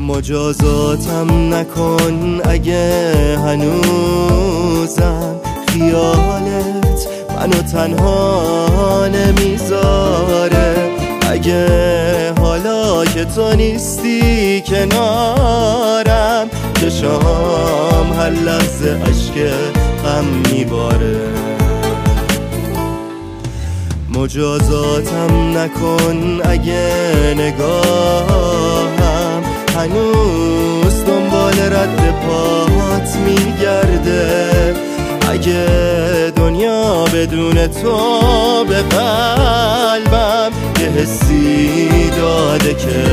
مجازاتم نکن اگه هنوزم خیالت منو تنها نمیذاره. اگه حالا که تو نیستی کنارم چشام هر لحظه اشک غم میباره. مجازاتم نکن اگه نگاهم هنوز دنبال رد پات میگرده. اگه دنیا بدون تو به قلبم یه حسی داده که